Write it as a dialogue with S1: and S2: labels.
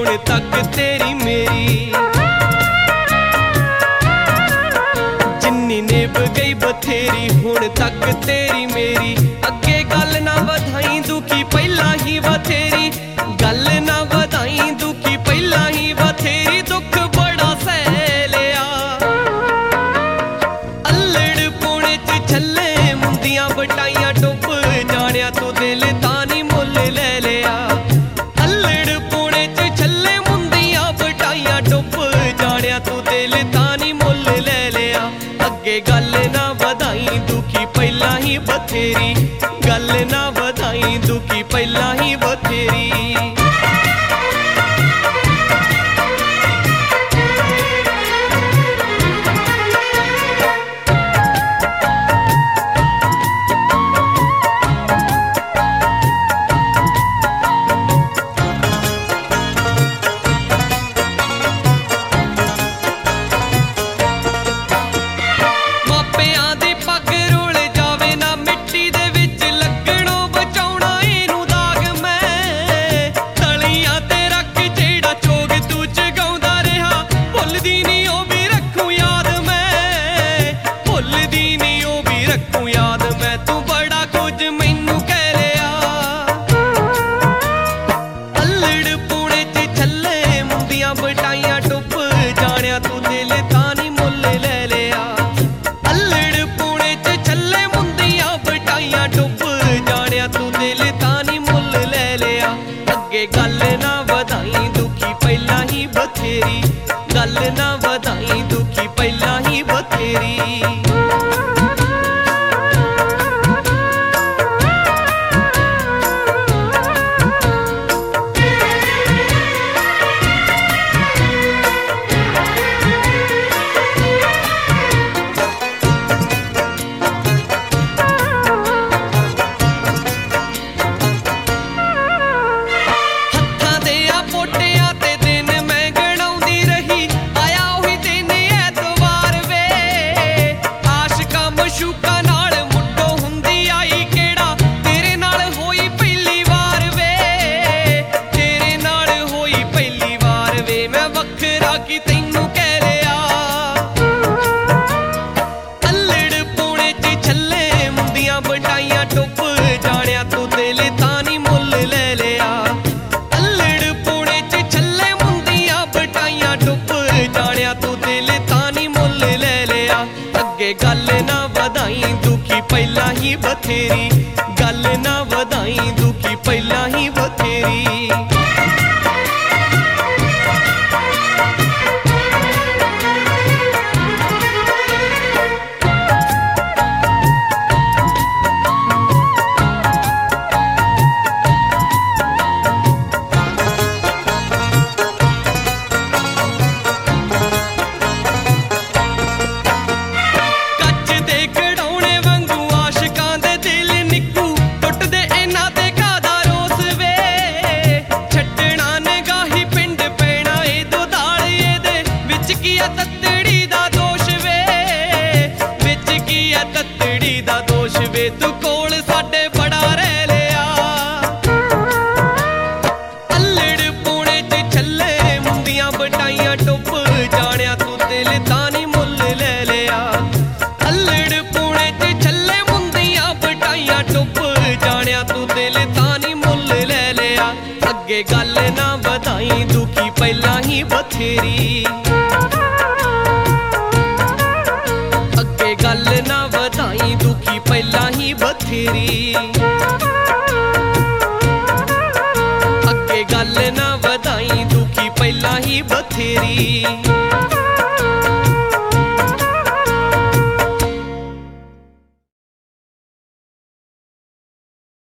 S1: हुण तक तेरी मेरी। जिन्नी नेब गई बथेरी हुण तक तेरी मेरी। अगे गल ना वधाई दुखी पहला ही बथेरी, गल ना वधाई दुखी पहला ही बथेरी। दुख बड़ा सह लिया अल्लड़ पौने च छल्ले मुंदियां बटाइयां डुब जानिया तू दिल तानी मुल ले लिया। अल्लड़ पौने च छल्ले मुंदियां बटाइयां डुब जानिया तू दिल तानी मुल ले लिया। अगे गल ना वधाई दुखी पहला ही बथेरी, गल ना वधाई दुखी पहला ही बथेरी। बटाइयां डुब जानिया तू दिल तानी मुल ले लिया। अल्लड़ पौने च छल्ले मुंदियां बटाइयां डुब जानिया तू दिल तानी मुल ले लिया। अगे गल ना वधाई दुखी पहला ही बथेरी, गल ना वधाई दुखी पहला ही बथेरी। बटाइयां डुब जानिया तू दिल तानी मुल ले लिया। अल्लड़ पौने च छल्ले मुंदियां बटाइयां डुब जानिया तू दिल तानी मुल ले लिया। अगे गल ना वधाई दुखी पहला ही बथेरी, गल ना वधाई दुखी पहला ही बथेरी। तत्तड़ी दा दोष वे तू कोल साडे बड़ा रह लिया। अल्लड़ पौने च छल्ले मुंदियां बटाइयां डुब जानिया तू दिल तानी मुल ले लिया। अल्लड़ पौने च छल्ले मुंदियां बटाइयां डुब जानिया तू दिल तानी मुल ले लिया। अगे गल ना वधाई दुखी पहला ही बथेरी, गल ना वधाई दुखी पहला ही बथेरी। अगे गल ना वधाई दुखी पहला ही बथेरी।